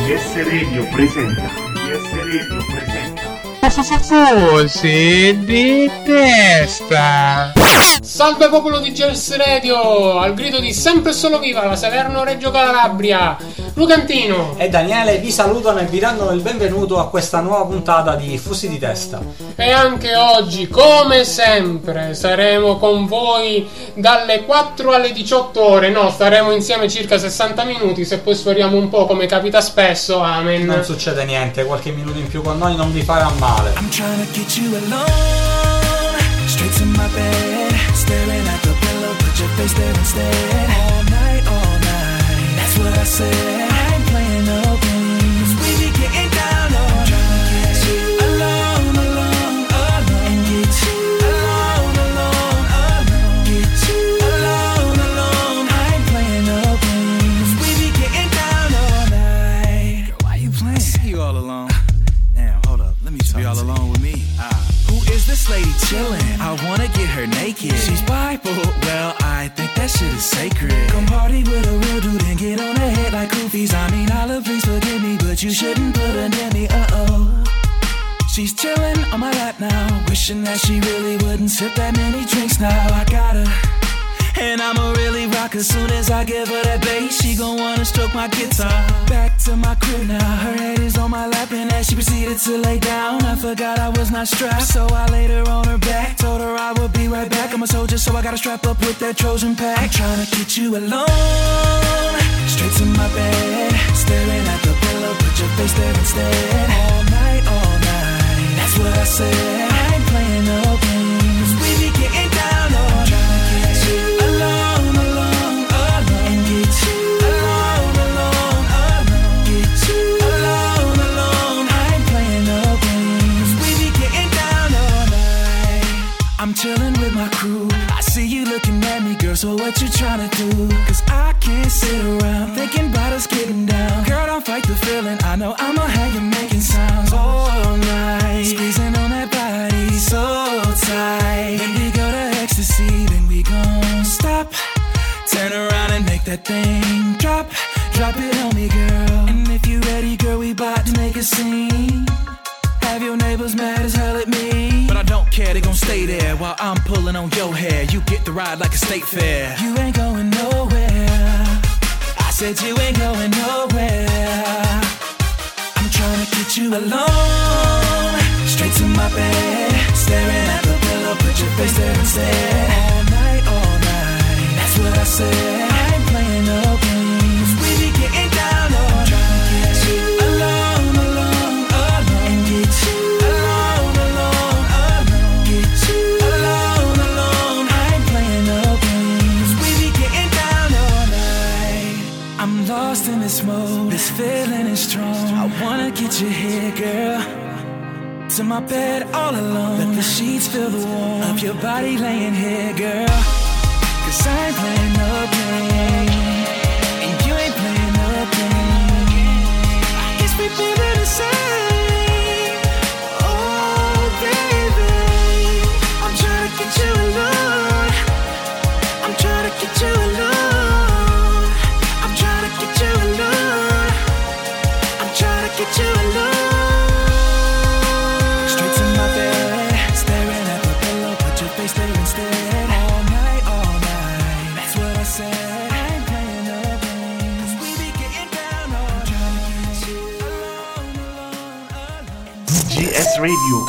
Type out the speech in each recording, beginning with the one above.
DS Radio presenta. Voce di testa. Salve popolo di GS Radio, al grido di sempre e solo viva la Salerno Reggio Calabria, Lucantino e Daniele vi salutano e vi danno il benvenuto a questa nuova puntata di Fusi di Testa. E anche oggi, come sempre, saremo con voi dalle 4 alle 18 ore. No, staremo insieme circa 60 minuti, se poi sforiamo un po' come capita spesso, amen. Non succede niente, qualche minuto in più con noi non vi farà male. I'm trying to get you alone, straight to my bed, staring at the pillow, put your face there instead. All night, that's what I said. I ain't playing no games, we be getting down on. Trying to get you alone, and get you alone, get you alone. I ain't playing no games, we be getting down all night. Girl, why you playing? I see you all alone. Damn, hold up, let me talk. Be all alone with me. Who is this lady chillin'? I wanna get her naked. She's Bible, well, I think that shit is sacred. Come party with a real dude and get on her head like goofies. I mean, Allah, please forgive me, but you shouldn't put her near me, She's chillin' on my lap now, wishing that she really wouldn't sip that many drinks now. I got her, and I'ma really rock as soon as I give her that bass. She gon' wanna stroke my guitar. Back to my crib now, her head is on my lap, and as she proceeded to lay down, I forgot I was not strapped, so I laid her on her back. Told her I would be right back. I'm a soldier, so I gotta strap up with that Trojan pack. I'm trying to get you alone, straight to my bed, staring at the pillow, put your face there instead. All night, that's what I said. I ain't playing no games, we be getting down on. Trying to get you alone, and get you alone, get you alone. I ain't playing no games, we be getting down all night. I'm chillin' with my crew, I see you looking at me, girl, so what you tryna do? Cause I can't sit around thinking about us getting down. Girl, don't fight the feeling, I know I'ma have you making sounds all night, squeezing on that body so tight. When we go to ecstasy, then we gon' stop, turn around and make that thing drop. Drop it on me, girl. And if you ready, girl, we bout to make a scene. Have your neighbors mad as hell at me, but I don't care, they gon' stay there while I'm pulling on your hair. You get the ride like a state fair. You ain't going nowhere, I said you ain't going nowhere. I'm trying to get you alone, straight to my bed, staring at the pillow, put your face there instead. All night, that's what I said. I ain't playing no games, we be getting down on. Trying to get you alone, and get you alone, get you alone. I ain't playing no games, we be getting down all night. I'm lost in this mode, this feeling is strong. I wanna get you here, girl, to my bed all alone. Let the sheets feel the warmth of your body laying here, girl. Cause I ain't playing no game, and you ain't playing no game. I guess we feel the same. Oh baby, I'm trying to get you alone, I'm trying to get you alone, I'm trying to get you alone, I'm trying to get you alone. GS Radio.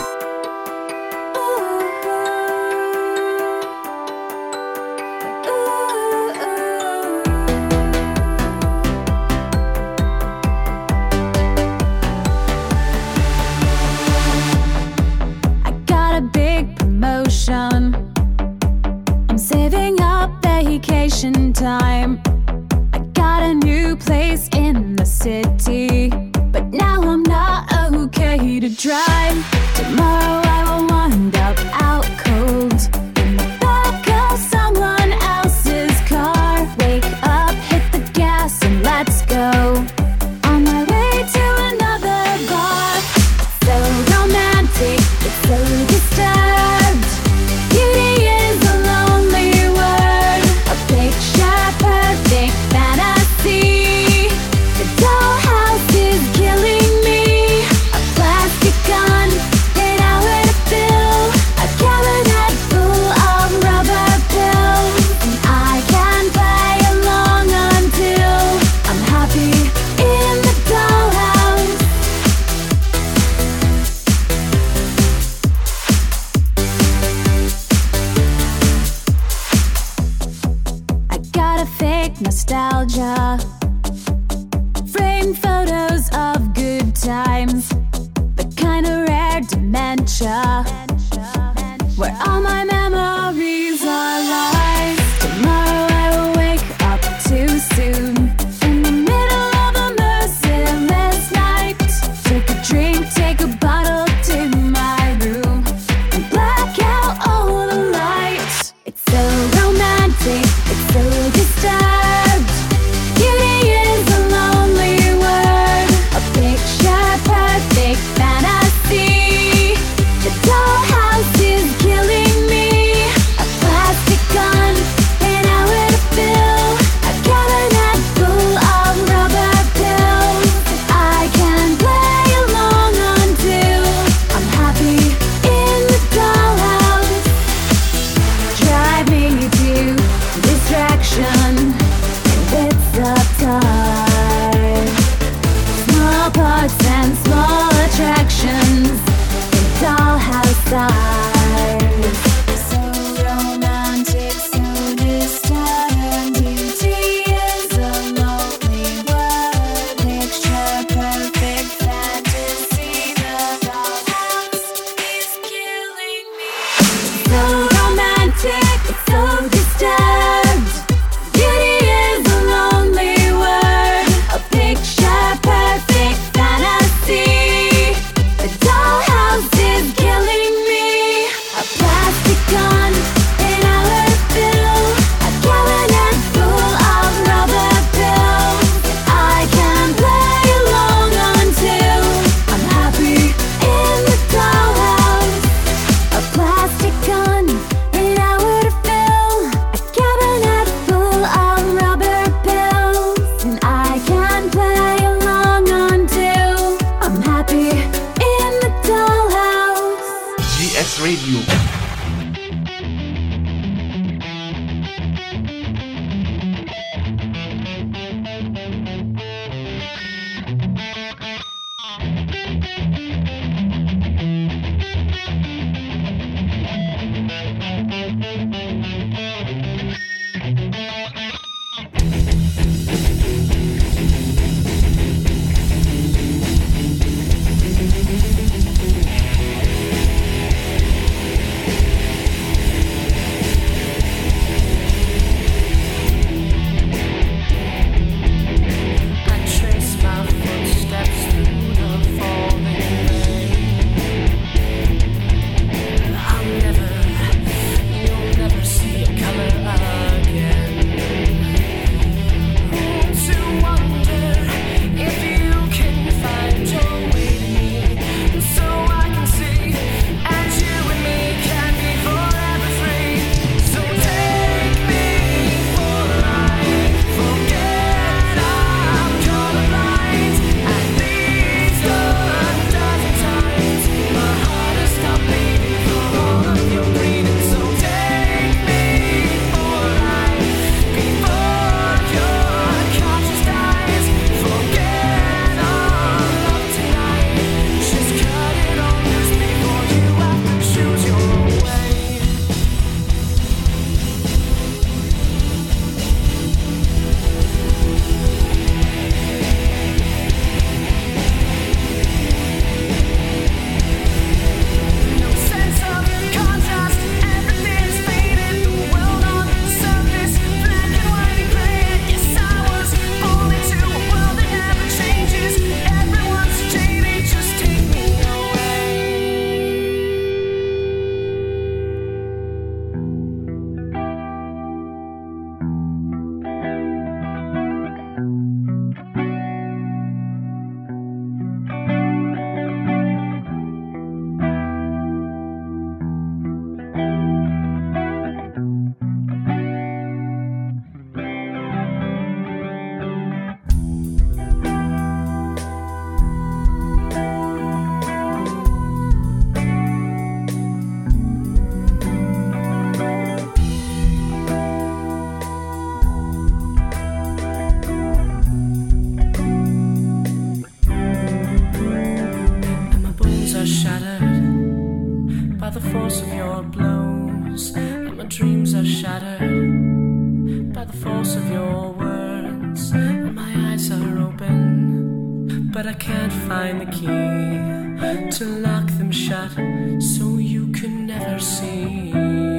I got a big promotion, I'm saving up vacation time. I got a new place in the city, but now I'm not okay to drive tomorrow. hearts and small attractions, the dollhouse size. So romantic, so disturbing. Beauty is a lonely word. Picture perfect fantasy. The dollhouse is killing me. So romantic, so disturbed. Beauty is a lonely word. A picture perfect fantasy. The dollhouse is killing me. A plastic gun in our fill. A cabinet full of rubber pills. I can play along until I'm happy in the dollhouse. A plastic gun in our fill. A cabinet full of rubber pills. And I can play along until I'm happy in the dollhouse. GS Radio. dreams are shattered by the force of your words, and my eyes are open, but I can't find the key to lock them shut so you can never see.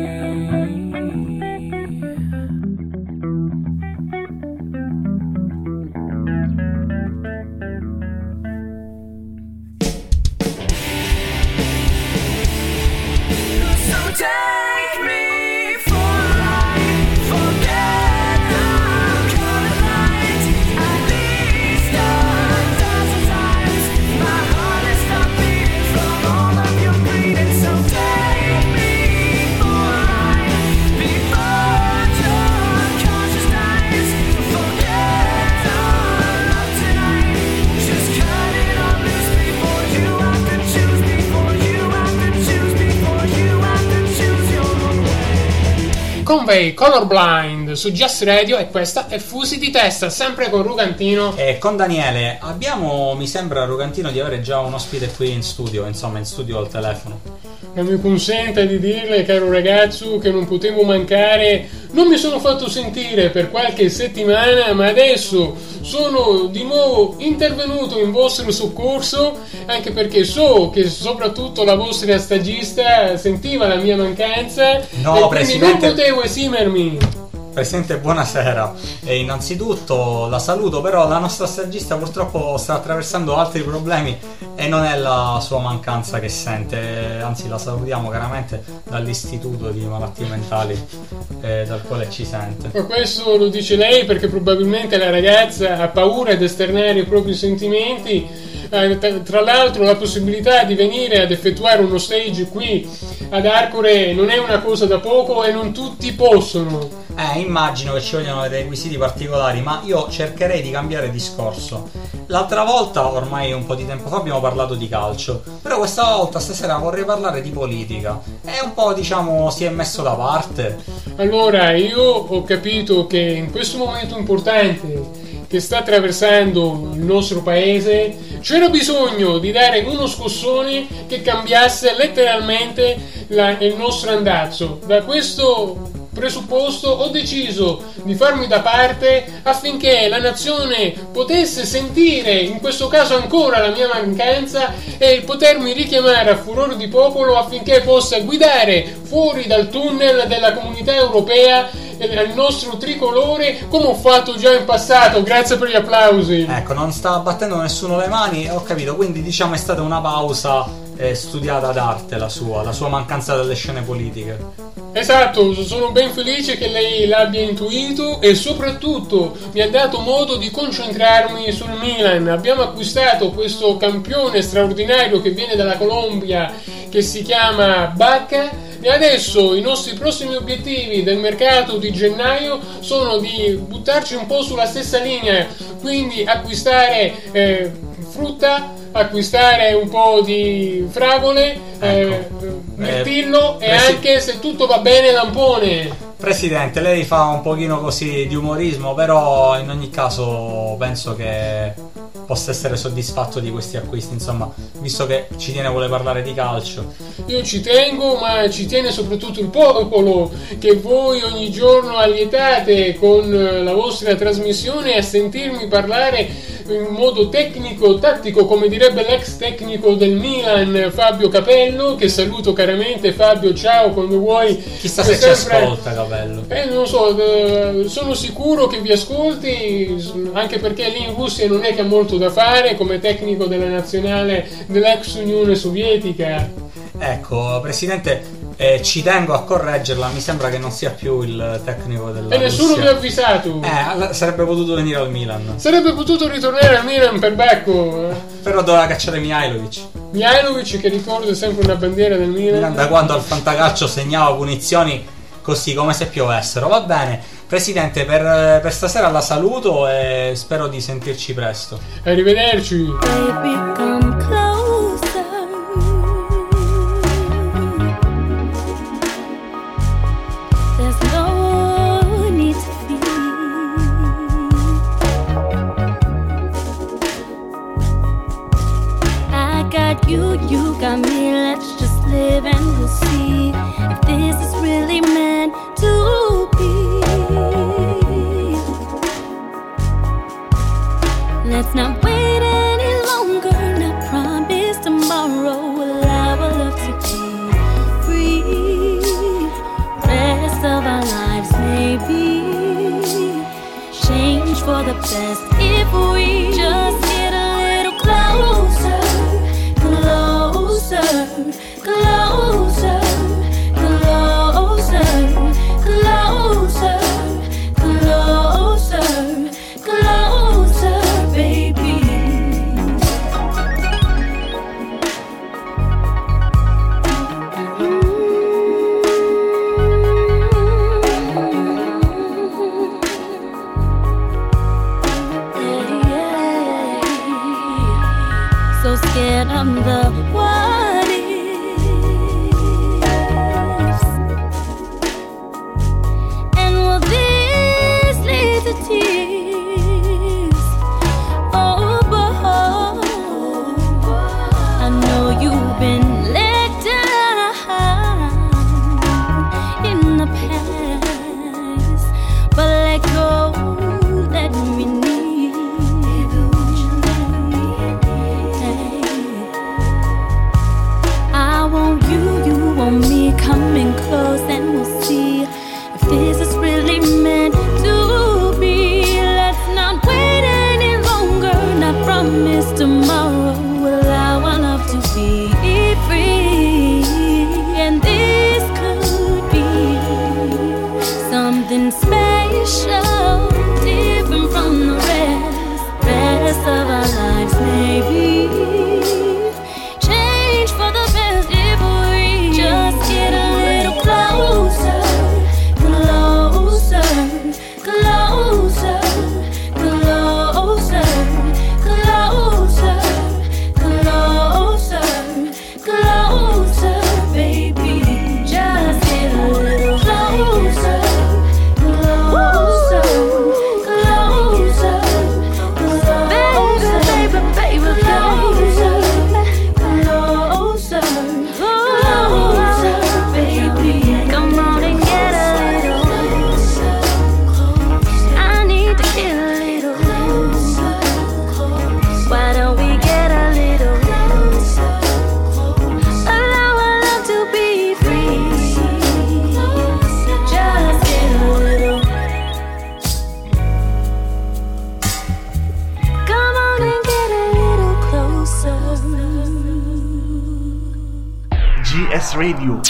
Take me for a ride, forget I'm coming right. At least a dozen times my heart has stopped beating from all of your bleeding. So take me for a ride before your conscience dies. Forget our love tonight, just cut it all loose before you have to choose, before you have to choose, before you have to. Conway, Colorblind. Weekend su Just Radio e questa è Fusi di Testa, sempre con Rugantino. E con Daniele abbiamo, mi sembra Rugantino, di avere già un ospite qui in studio, insomma in studio al telefono. E mi consenta di dirle, caro ragazzo, che non potevo mancare. Non mi sono fatto sentire per qualche settimana, ma adesso sono di nuovo intervenuto in vostro soccorso, anche perché so che soprattutto la vostra stagista sentiva la mia mancanza, No, e quindi Presidente. non potevo esimermi. Presidente, buonasera. E innanzitutto la saluto, però la nostra stagista purtroppo sta attraversando altri problemi e non è la sua mancanza che sente, anzi la salutiamo chiaramente dall'istituto di malattie mentali dal quale ci sente. Ma questo lo dice lei perché probabilmente la ragazza ha paura di esternare i propri sentimenti. Tra l'altro la possibilità di venire ad effettuare uno stage qui ad Arcore non è una cosa da poco e non tutti possono. Immagino che ci vogliano dei requisiti particolari, ma io cercherei di cambiare discorso. L'altra volta, ormai un po' di tempo fa, abbiamo parlato di calcio, però questa volta, stasera, vorrei parlare di politica. E un po', diciamo, si è messo da parte. Allora, io ho capito che in questo momento importante che sta attraversando il nostro paese c'era bisogno di dare uno scossone che cambiasse letteralmente il nostro andazzo. Da questo presupposto ho deciso di farmi da parte affinché la nazione potesse sentire in questo caso ancora la mia mancanza e potermi richiamare a furore di popolo affinché possa guidare fuori dal tunnel della comunità europea il nostro tricolore come ho fatto già in passato. Grazie per gli applausi. Ecco, non sta battendo nessuno le mani, ho capito, quindi diciamo è stata una pausa studiata d'arte la sua mancanza delle scene politiche. Esatto, sono ben felice che lei l'abbia intuito e soprattutto mi ha dato modo di concentrarmi sul Milan. Abbiamo acquistato questo campione straordinario che viene dalla Colombia, che si chiama Bacca, e adesso i nostri prossimi obiettivi del mercato di gennaio sono di buttarci un po' sulla stessa linea, quindi acquistare frutta, acquistare un po' di fragole, mirtillo e anche, se tutto va bene, lampone. Presidente, lei fa un pochino così di umorismo, però in ogni caso penso che possa essere soddisfatto di questi acquisti, insomma, visto che ci tiene, vuole parlare di calcio. Io ci tengo, ma ci tiene soprattutto il popolo, che voi ogni giorno allietate con la vostra trasmissione a sentirmi parlare in modo tecnico, tattico, come direbbe l'ex tecnico del Milan Fabio Capello, che saluto caramente. Fabio, ciao, quando vuoi. Chissà se ci ascolta, Capello. Non so, sono sicuro che vi ascolti, anche perché lì in Russia non è che ha molto da fare come tecnico della nazionale dell'ex Unione Sovietica. Ecco, Presidente, ci tengo a correggerla, mi sembra che non sia più il tecnico della E nessuno Russia. vi ha avvisato. Sarebbe potuto venire al Milan, Sarebbe potuto ritornare al Milan per Becco. però doveva cacciare Mihajlovic. Mihajlovic, che ricorda sempre una bandiera del Milan. Da quando al fantacalcio segnava punizioni così come se piovessero. Va bene, Presidente, per stasera la saluto e spero di sentirci presto. Arrivederci. Baby, come closer. There's no need to fear. I got you, you got me. Let's just live and we'll see if this is really meant to be. Let's not wait any longer. I promise tomorrow will our love to be free. Rest of our lives maybe change for the best if we just get a little closer, closer, closer, closer, closer, closer, closer, baby. So scared of the what ifs. And will this promise tomorrow will allow our love to be free. And this could be something special, different from the rest of our lives, maybe. Change for the best if we just get a little closer, closer, closer, closer, closer, closer, closer, baby. Just get a little closer, closer, closer, closer, baby, baby, closer, closer, closer, baby. Come on and get a little closer. I need to get a little closer. Why don't we get a little closer? Allow our love to be free. Just get a little. Come on and get a little closer. GS Radio.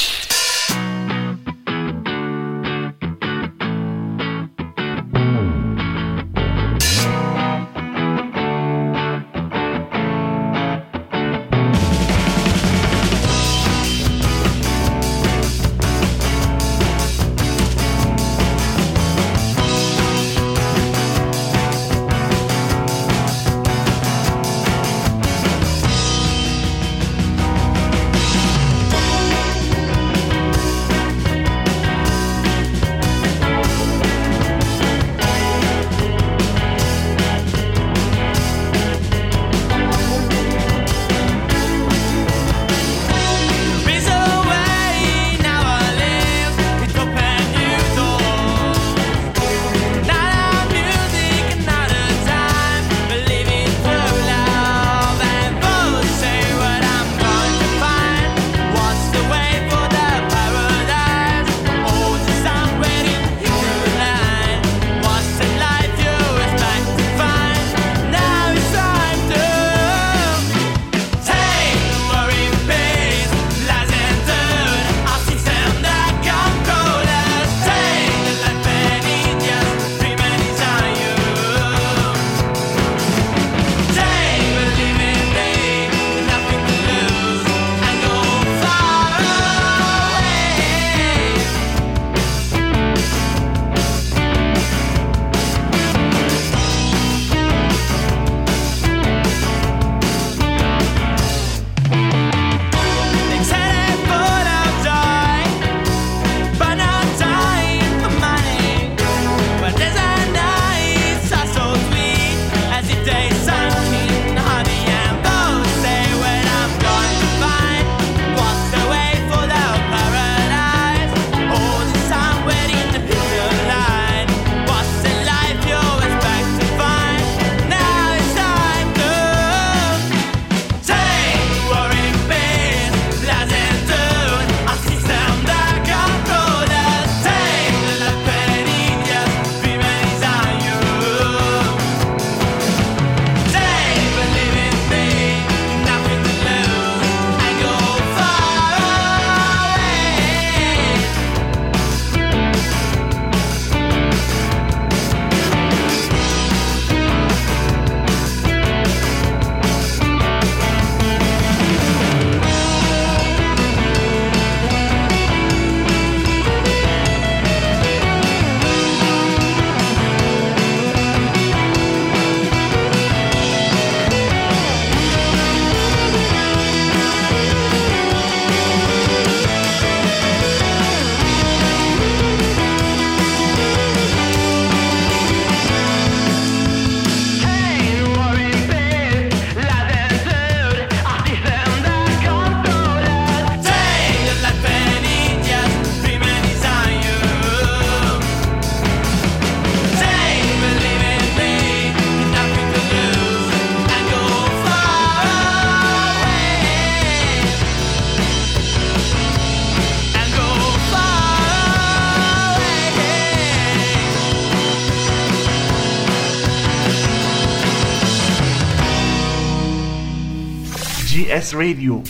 GS Radio.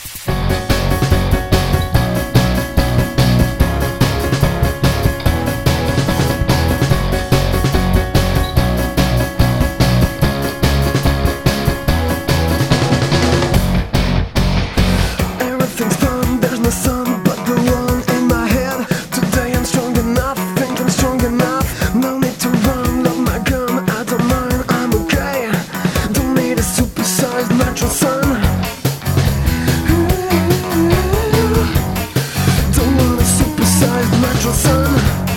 Everything's fun, there's no sun but the one in my head. Today I'm strong enough, think I'm strong enough. No need to run, love my gun, I don't mind, I'm okay. Don't need a supersized natural sun. Don't want a supersized natural sun.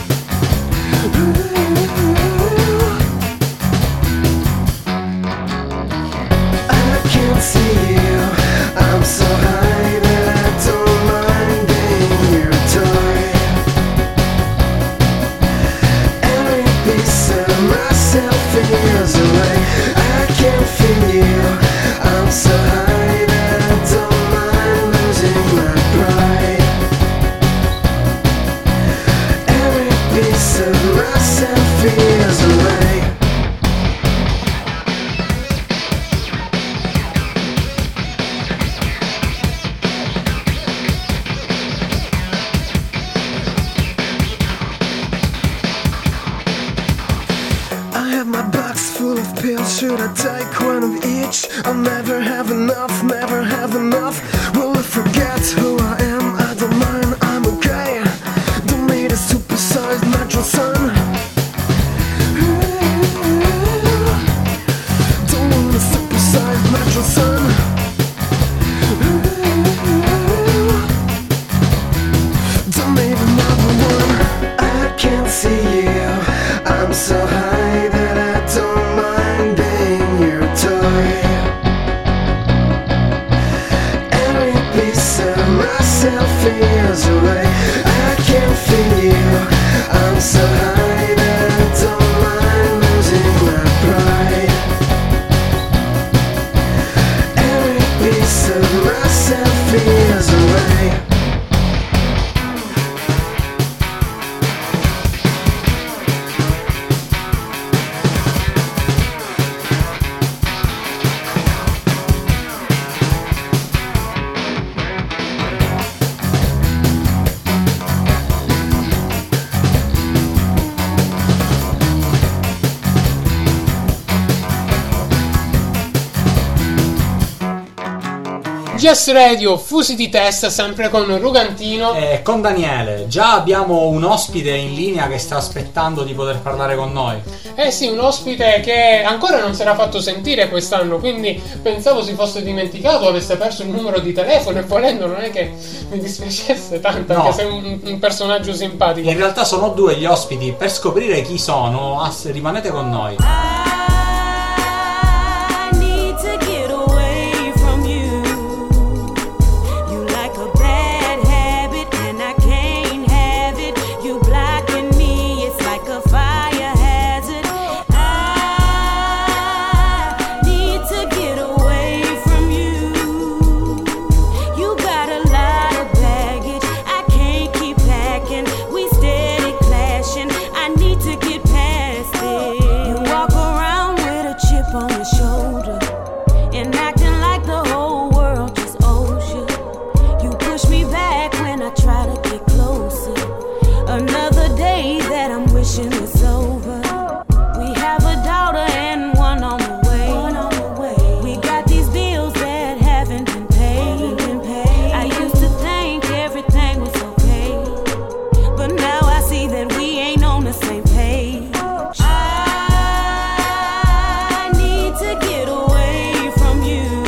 I can't see you, I'm so high that I don't mind being your toy. Every piece of myself feels away. I can't feel you, I'm so high that I don't mind losing my pride. Every piece of myself feels away. I have my box full of pills, should I take one of each? I'll never have enough, never have enough. Will I forget who I am? I don't mind, I'm okay. Don't need a supersized natural sun. Don't want a supersized natural sun. Don't need another one. I can't see you, I'm so high that I don't mind being your toy. Every piece of myself feels away. I can't feel you, I'm so high that I don't mind losing my pride. Every piece of myself feels away. GS Radio, fusi di testa, sempre con Rugantino. Con Daniele, già abbiamo un ospite in linea che sta aspettando di poter parlare con noi. Eh sì, un ospite che ancora non si era fatto sentire quest'anno, quindi pensavo si fosse dimenticato o avesse perso il numero di telefono, e volendo non è che mi dispiacesse tanto, No. anche se è un personaggio simpatico. In realtà sono due gli ospiti, per scoprire chi sono, rimanete con noi. I need to get away from you. You like a bad habit and I can't have it. You blocking me, it's like a fire hazard. I need to get away from you. You got a lot of baggage, I can't keep packing. We steady clashing, I need to get past it. You walk around with a chip on your shoulder and acting like the whole world just owes you. You push me back when I try to get closer. Another day that I'm wishing was over. We have a daughter and one on the way. We got these bills that haven't been paid. I used to think everything was okay, but now I see that we ain't on the same page. I need to get away from you.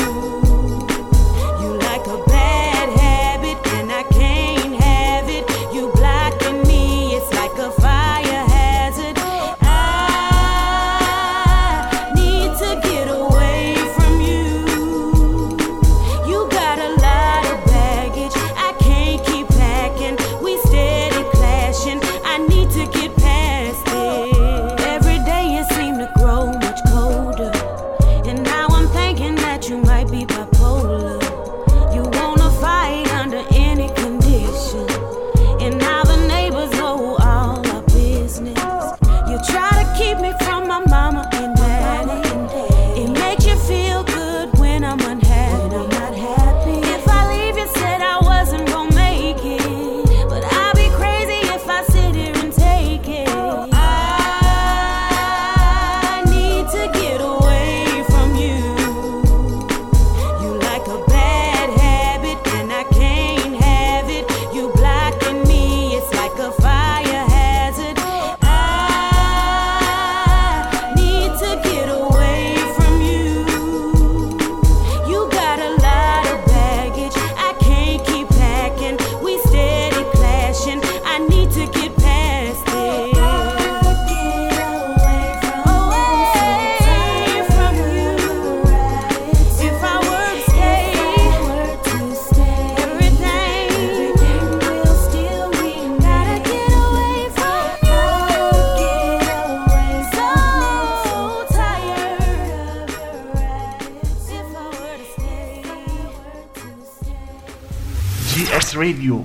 GS Radio.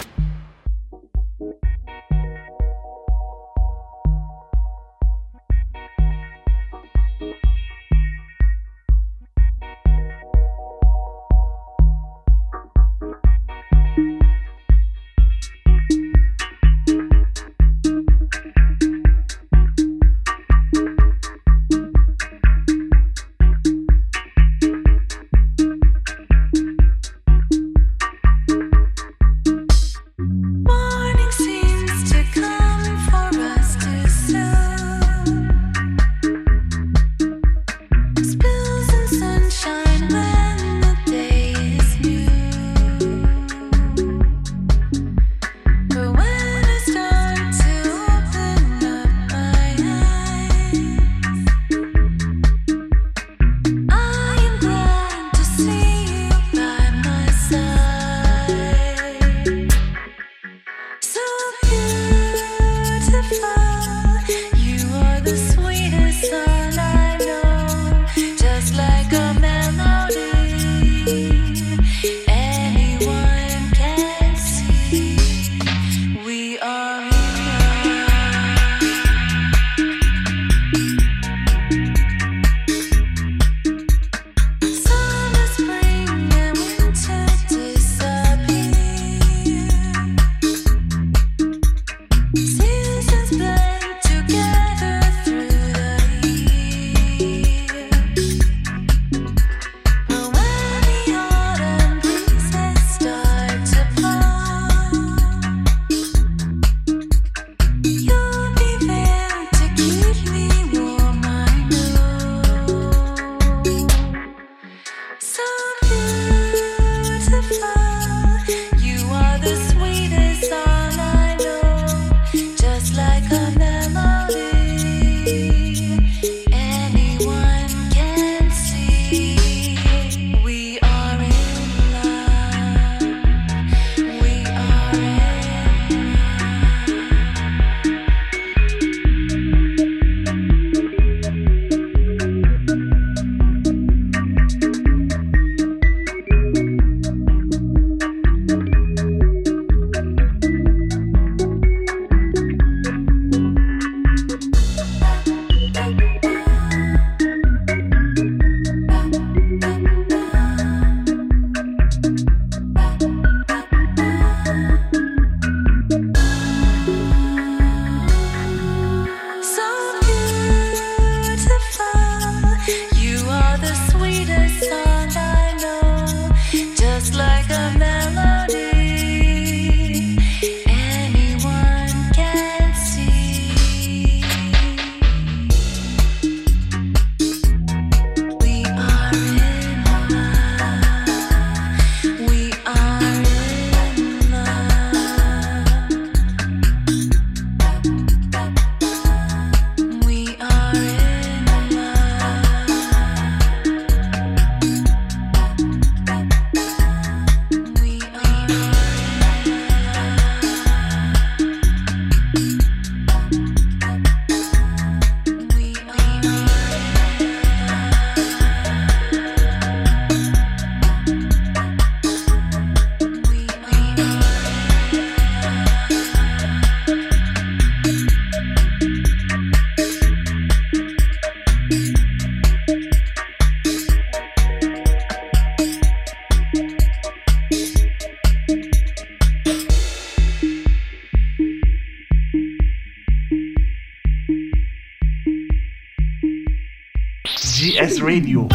GS Radio.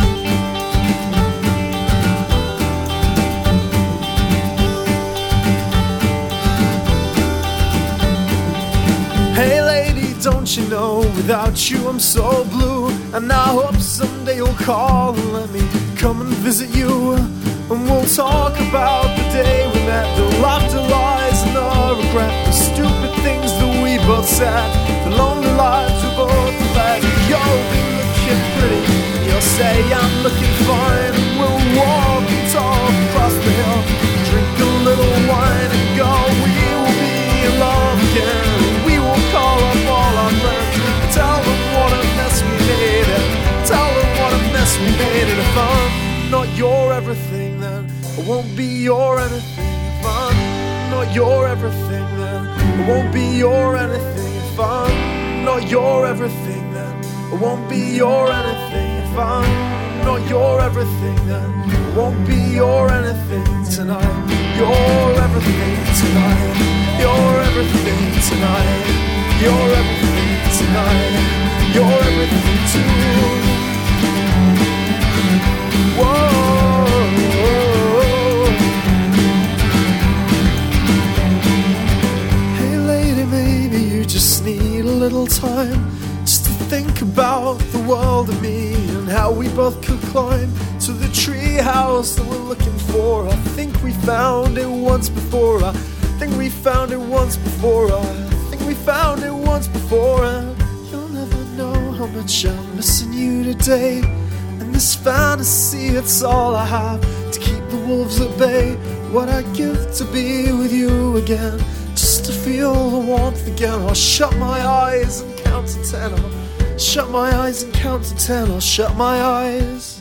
Hey lady, don't you know, without you I'm so blue. And I hope someday you'll call and let me come and visit you. And we'll talk about the day we met, the laughter, lies and the regret, the stupid things that we both said, the lonely lives we both led. You'll be looking pretty, you'll say I'm looking fine, and we'll walk and talk across the hill, drink a little wine and go. We will be in love again. We will call up all our friends, tell them what a mess we made it, tell them what a mess we made it. If I'm not your everything, then I won't be your anything. If I'm not your everything, then I won't be your anything. If I'm not your everything, then I won't be your anything. If I'm not your everything, then I won't be your anything tonight. You're everything tonight. You're everything tonight. You're everything tonight. You're everything too. Whoa. Hey lady, maybe you just need a little time just to think about the world and me and how we both could climb to the tree house that we're looking for. I think we found it once before. I think we found it once before. I think we found it once before. And you'll never know how much I'm missing you today. And this fantasy, it's all I have to keep the wolves at bay. What I'd give to be with you again, just to feel the warmth again. I'll shut my eyes and count to 10. I'll shut my eyes and count to 10. I'll shut my eyes.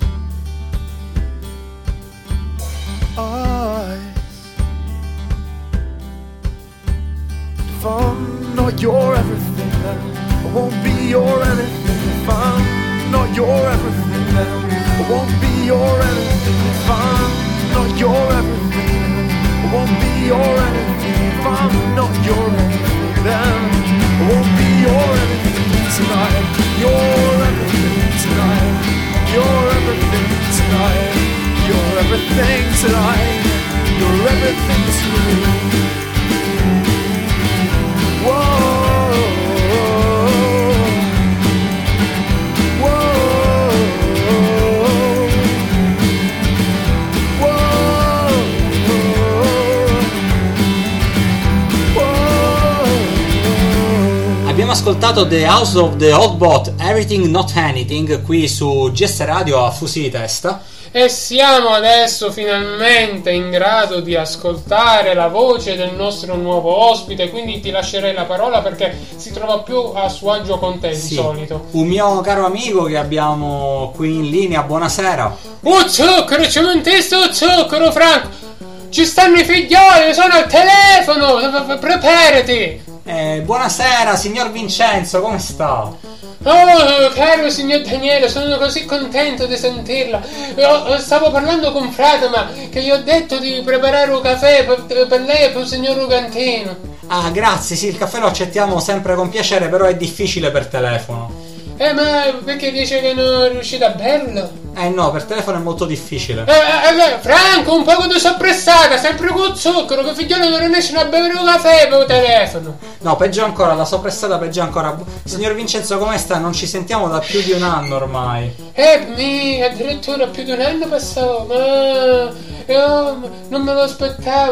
If I'm not your everything, then I won't be your anything. If I'm not your everything, then I won't be your anything. If I'm not your everything, then I won't be your anything. If I'm not your anything, then I won't be your anything tonight. You're everything tonight. You're everything tonight. You're everything tonight. You're everything to me. Whoa, whoa, whoa. Abbiamo ascoltato The House of the Old Bot, Everything Not Anything, qui su GS Radio a Fusi di Testa. E siamo adesso finalmente in grado di ascoltare la voce del nostro nuovo ospite, quindi ti lascerei la parola perché si trova più a suo agio con te di solito. Un mio caro amico che abbiamo qui in linea, buonasera. Zucchero, cementista, zucchero, Franco! Ci stanno i figlioli, sono al telefono, preparati! Buonasera, signor Vincenzo, come sta? Oh, caro signor Daniele, sono così contento di sentirla. Stavo parlando con Fratema, che gli ho detto di preparare un caffè per lei e per il signor Ugantino. Ah, grazie, sì, il caffè lo accettiamo sempre con piacere, però è difficile per telefono. Ma perché dice che non è riuscita a berlo? No, per telefono è molto difficile. Franco, un poco di soppressata, sempre con zucchero, che figliolo non riescono a bere un caffè per il telefono. No, peggio ancora, la soppressata peggio ancora. Signor Vincenzo, come sta? Non ci sentiamo da più di un anno ormai. Addirittura più di un anno passò, ma io non me lo aspettavo,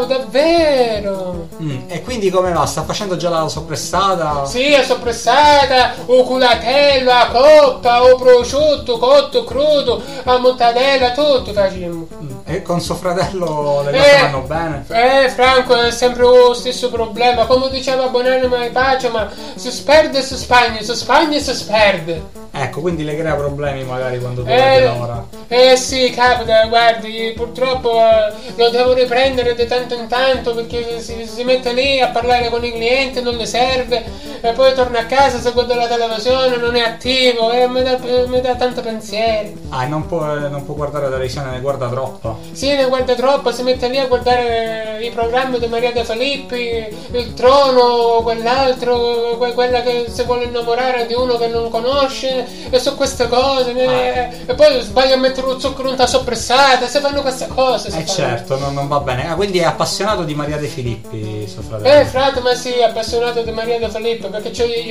davvero. E quindi come va? Sta facendo già la soppressata? Sì, la soppressata, o culatello, a coppa, o prosciutto, cotto, crudo, a mortadella, tutto facciamo. E con suo fratello le cose vanno bene? Franco, è sempre lo stesso problema. Come diceva Buonanima e Pace, ma si sperde e si spagna, si spagna e si sperde. Ecco, quindi le crea problemi magari quando dovete lavorare. Sì, capita, guardi, purtroppo lo devo riprendere di tanto in tanto perché si mette lì a parlare con i clienti, non le serve, e poi torna a casa, se guarda la televisione non è attivo, e mi dà tanto pensiero. Non può guardare la televisione, ne guarda troppo. Sì, ne guarda troppo, si mette lì a guardare i programmi di Maria De Filippi, il trono, quell'altro, quella che si vuole innamorare di uno che non conosce, e su queste cose, e poi sbaglia a mettere lo zucchero in soppressata, si fanno queste cose. Certo, non va bene. Quindi è appassionato di Maria De Filippi, suo fratello. Frate, ma sì, è appassionato di Maria De Filippi, perché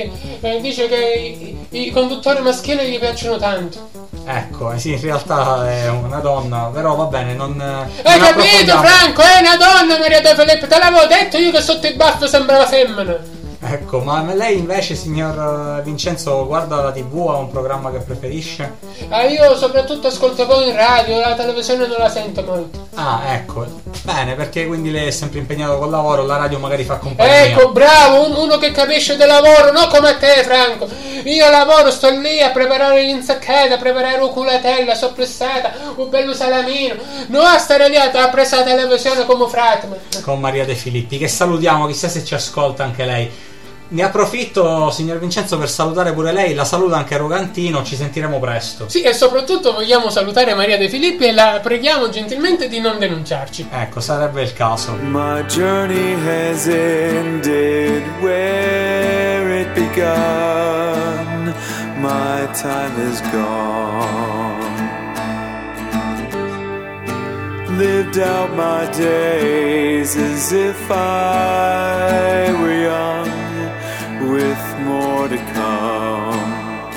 dice che i conduttori maschili gli piacciono tanto. Ecco, sì, in realtà è una donna, però va bene, Hai capito, Franco? È una donna Maria De Filippi, te l'avevo detto io che sotto i baffi sembrava femmina. Ecco, ma lei invece, signor Vincenzo, guarda la TV, ha un programma che preferisce? Io soprattutto ascolto poi in radio, la televisione non la sento molto. Ah, ecco. Bene, perché quindi lei è sempre impegnato col lavoro, la radio magari fa compagnia. Ecco, bravo, uno che capisce del lavoro, non come te, Franco. Io lavoro, sto lì a preparare gli insaccati, a preparare un culatella, soppressata, un bello salamino. Non a stare lì a presa la televisione come frate. Con Maria De Filippi, che salutiamo, chissà se ci ascolta anche lei. Ne approfitto, signor Vincenzo, per salutare pure lei. La saluta anche Rogantino, ci sentiremo presto. Sì, e soprattutto vogliamo salutare Maria De Filippi e la preghiamo gentilmente di non denunciarci. Ecco, sarebbe il caso. My journey has ended where it begun. My time is gone. Lived out my days as if I were young, with more to come.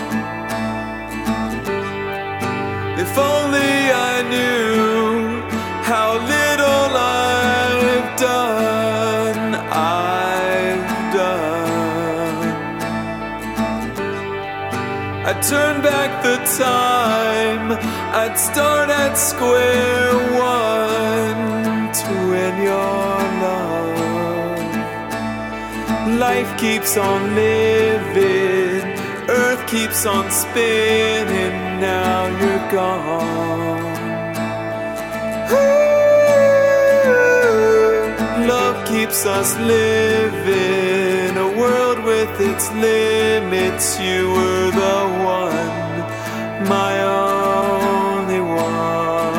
If only I knew how little I've done, I'd turn back the time, I'd start at square one to win your love. Life keeps on living, earth keeps on spinning, now you're gone. Love keeps us living, a world with its limits. You were the one, my only one.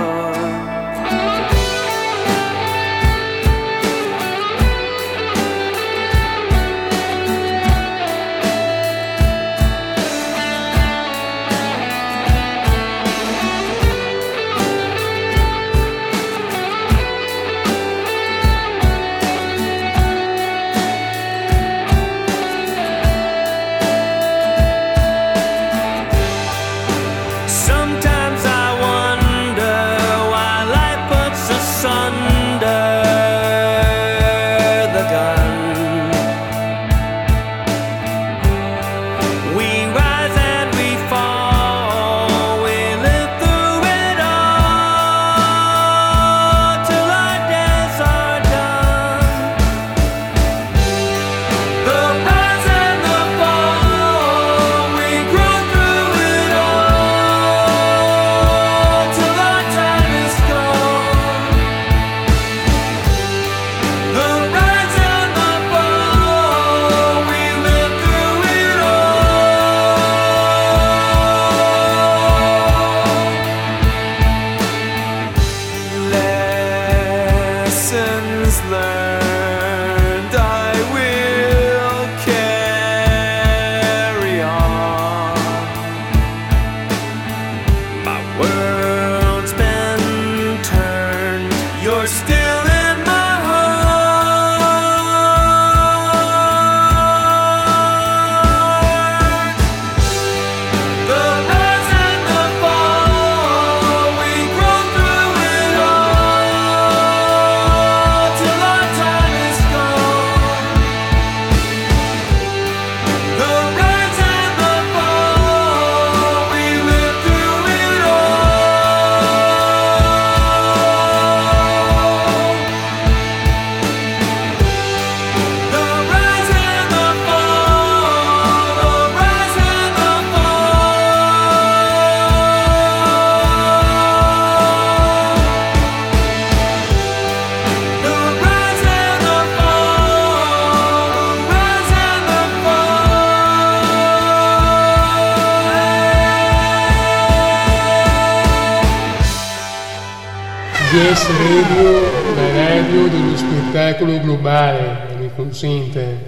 GS Radio, la radio dello spettacolo globale, mi consente.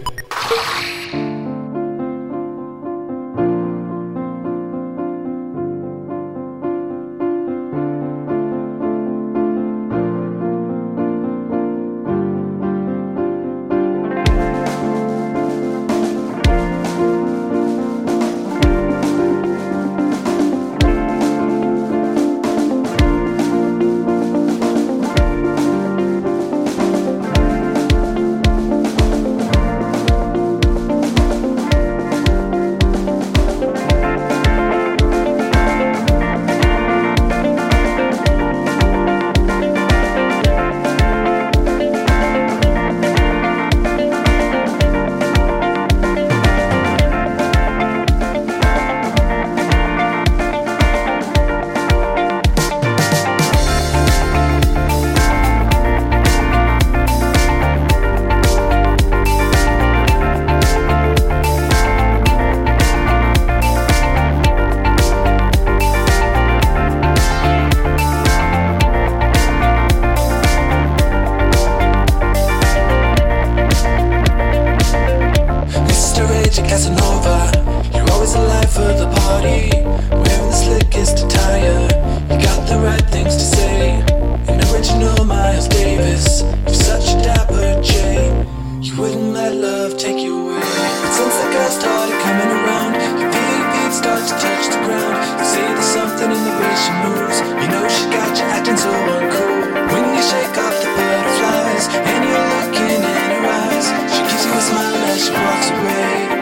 dress. You're such a dapper J. You wouldn't let love take you away. But since that girl started coming around, your feet start to touch the ground. You say there's something in the way she moves. You know she got you acting so uncool. When you shake off the butterflies and you're looking in her eyes, she gives you a smile as she walks away.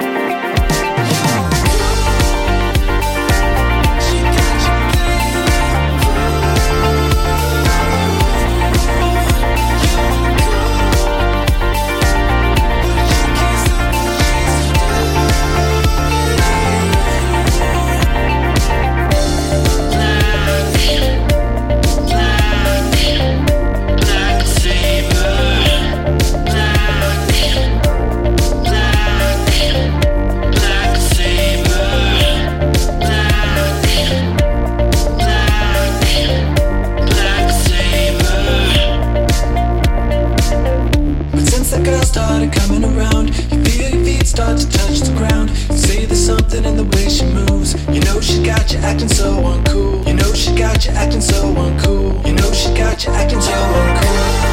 Started coming around, you feel your feet start to touch the ground. You say there's something in the way she moves. You know she got you acting so uncool. You know she got you acting so uncool. You know she got you acting so uncool.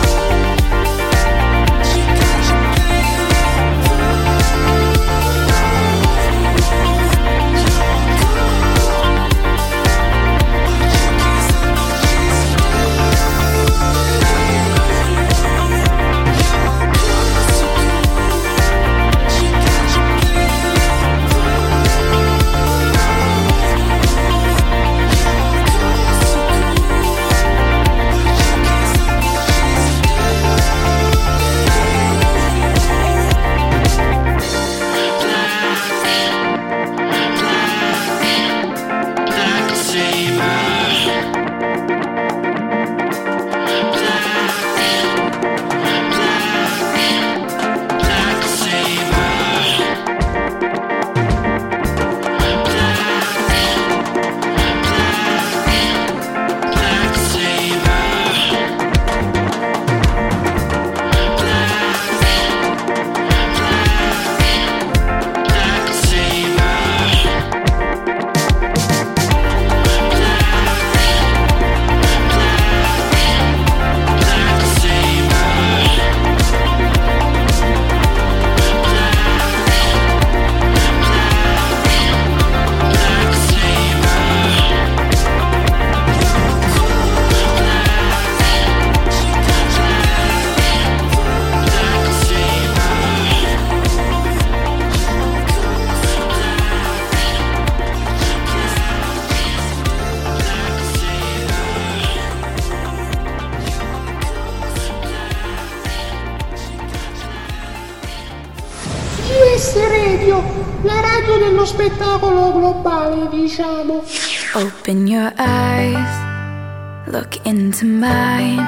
La radio dello spettacolo globale, diciamo. Open your eyes, look into mine.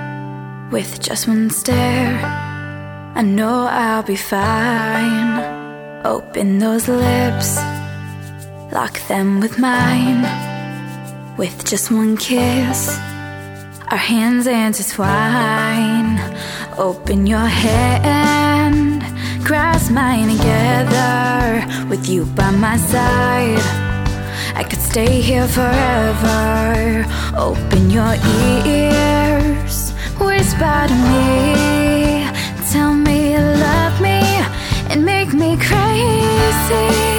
With just one stare, I know I'll be fine. Open those lips, lock them with mine. With just one kiss, our hands intertwine. Open your hand, grasp mine together. With you by my side, I could stay here forever. Open your ears, whisper to me. Tell me you love me and make me crazy.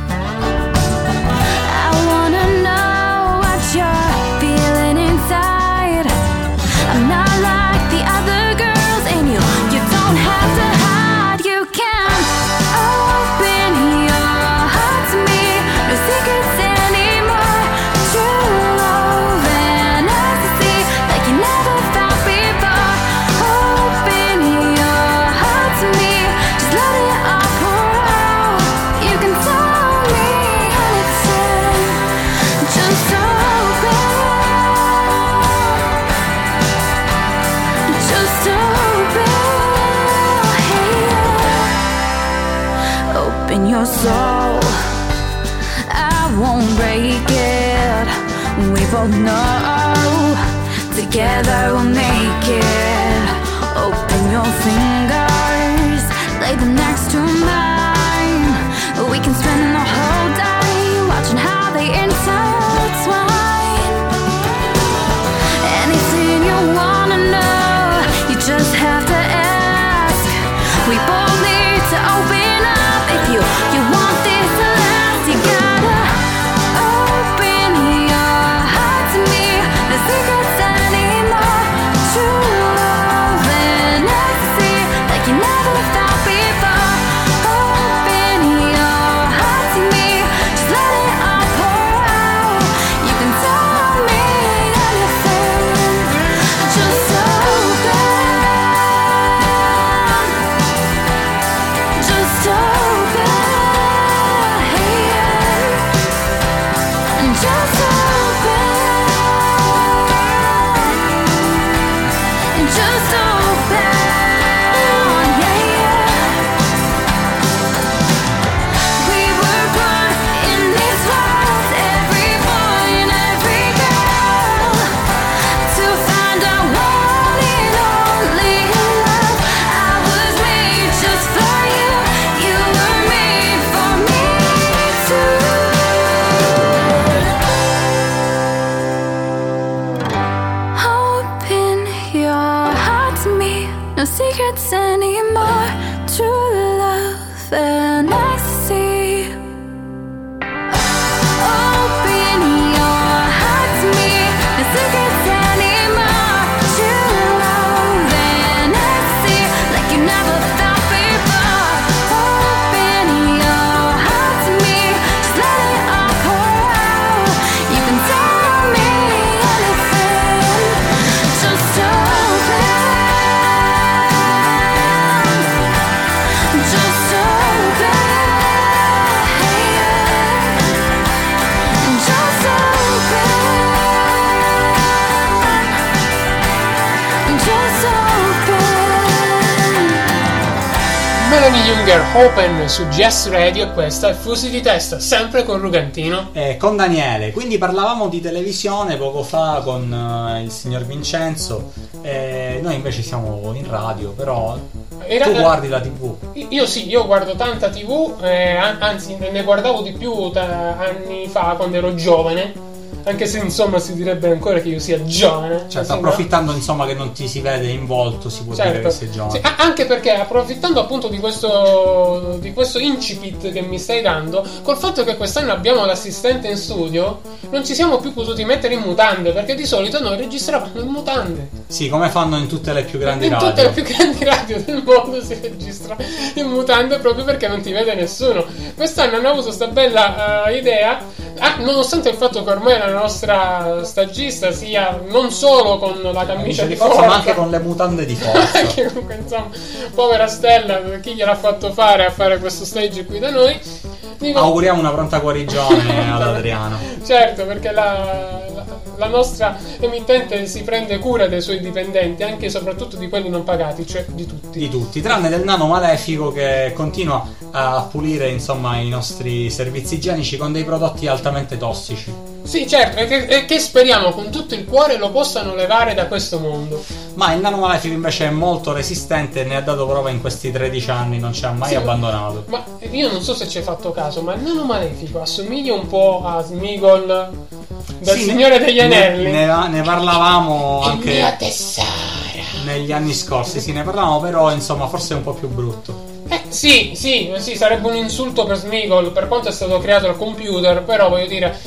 I wanna know what you're feeling inside. I'm not like the other girls, and you don't have to hide. You can open your heart to me. No secrets anymore. True love and ecstasy, like you never felt before. Open your heart to me. Just let it all pour out. You can tell me anything. Just open. Just open. Open your soul. I won't break it. We both know together we'll make it. Open your fingers, lay them next to mine. We can spend the whole day watching how they intertwine. Anything you wanna know, you just no secrets anymore. True love and ecstasy. Open your heart to me, no secrets anymore. True love and ecstasy, like you never felt before. Open your heart to me, just let it all pour out. You can tell me anything, just open. Just open. Just open. Just open. Melanie Junger, Open su GS Radio, e questa è Fusi di Testa, sempre con Rugantino. Con Daniele. Quindi parlavamo di televisione poco fa con il signor Vincenzo. Noi invece siamo in radio, però tu guardi la TV. Io sì, io guardo tanta TV, anzi ne guardavo di più anni fa quando ero giovane. Anche se insomma si direbbe ancora che io sia giovane. Certo, approfittando insomma che non ti si vede in volto, si può dire che sei giovane. Sì, anche perché approfittando appunto di questo incipit che mi stai dando, col fatto che quest'anno abbiamo l'assistente in studio, non ci siamo più potuti mettere in mutande, perché di solito noi registravamo in mutande. Sì, come fanno in tutte le più grandi radio. In tutte le più grandi radio del mondo si registra in mutande proprio perché non ti vede nessuno. Quest'anno hanno avuto questa bella idea, nonostante il fatto che ormai la nostra stagista sia non solo con la camicia di forza, ma anche con le mutande di forza. Che comunque, insomma, povera Stella, chi gliel'ha fatto fare a fare questo stage qui da noi. Dico, auguriamo una pronta guarigione ad Adriano. Certo, perché la nostra emittente si prende cura dei suoi dipendenti, anche e soprattutto di quelli non pagati, cioè di tutti. Di tutti, tranne del nano malefico che continua a pulire insomma i nostri servizi igienici con dei prodotti altamente tossici. Sì, certo, e che speriamo con tutto il cuore lo possano levare da questo mondo. Ma il nano malefico invece è molto resistente e ne ha dato prova in questi 13 anni, non ci ha mai abbandonato. Ma io non so se ci hai fatto caso, ma il nano malefico assomiglia un po' a Smigol dal Signore degli Anelli. Ne parlavamo anche mio tesoro negli anni scorsi, sì, ne parlavamo, però insomma forse è un po' più brutto. Sì, sarebbe un insulto per Smigol, per quanto è stato creato al computer, però voglio dire,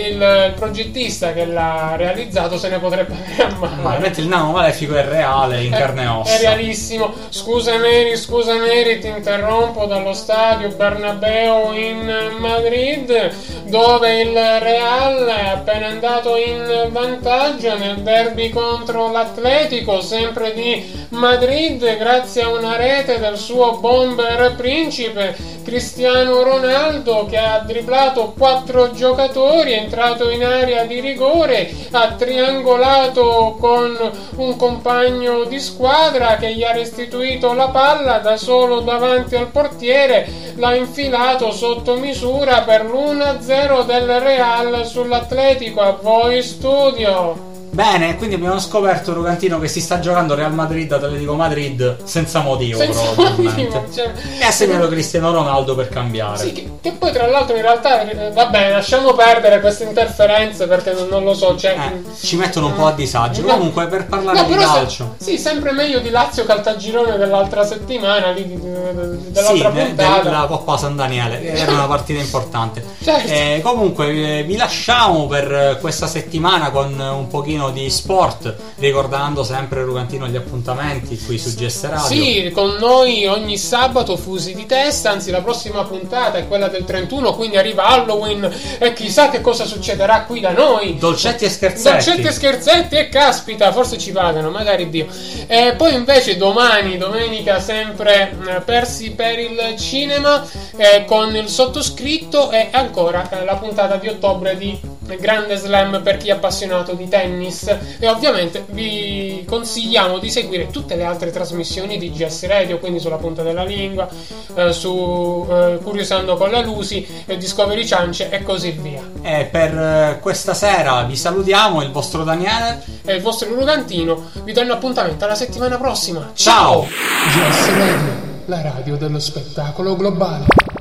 il progettista che l'ha realizzato se ne potrebbe avere a mano. Ma mentre il nano malefico è reale, in carne e ossa. È realissimo. Scusa Mary, ti interrompo dallo stadio Bernabeu in Madrid, dove il Real è appena andato in vantaggio nel derby contro l'Atletico, sempre di Madrid, grazie a una rete del suo bomber principe Cristiano Ronaldo, che ha dribblato 4 giocatori, è entrato in area di rigore, ha triangolato con un compagno di squadra che gli ha restituito la palla da solo davanti al portiere, l'ha infilato sotto misura per l'1-0 del Real sull'Atletico. A voi studio. Bene, quindi abbiamo scoperto, Rugantino, che si sta giocando Real Madrid, Atletico Madrid senza motivo, probabilmente. Cioè, e ha segnato Cristiano Ronaldo per cambiare. Sì, che poi tra l'altro in realtà vabbè, lasciamo perdere queste interferenze perché non lo so, cioè, ci mettono un po' a disagio. Comunque, per parlare di calcio, sempre meglio di Lazio Caltagirone dell'altra settimana, dell'altra puntata, della Coppa San Daniele, che era una partita importante. Certo. Comunque vi lasciamo per questa settimana con un pochino di sport, ricordando sempre, Rugantino, gli appuntamenti qui su GS Radio. Sì, con noi ogni sabato Fusi di Testa, anzi la prossima puntata è quella del 31, quindi arriva Halloween e chissà che cosa succederà qui da noi. Dolcetti e scherzetti e caspita, forse ci pagano, magari Dio. E poi invece domenica sempre Persi per il cinema con il sottoscritto, e ancora la puntata di ottobre di Grande Slam per chi è appassionato di tennis. E ovviamente vi consigliamo di seguire tutte le altre trasmissioni di GS Radio, quindi sulla punta della lingua, su Curiosando con la Lusi, Discovery Ciance e così via. E per questa sera vi salutiamo, il vostro Daniele e il vostro Rugantino. Vi danno appuntamento alla settimana prossima. Ciao! GS Radio, la radio dello spettacolo globale.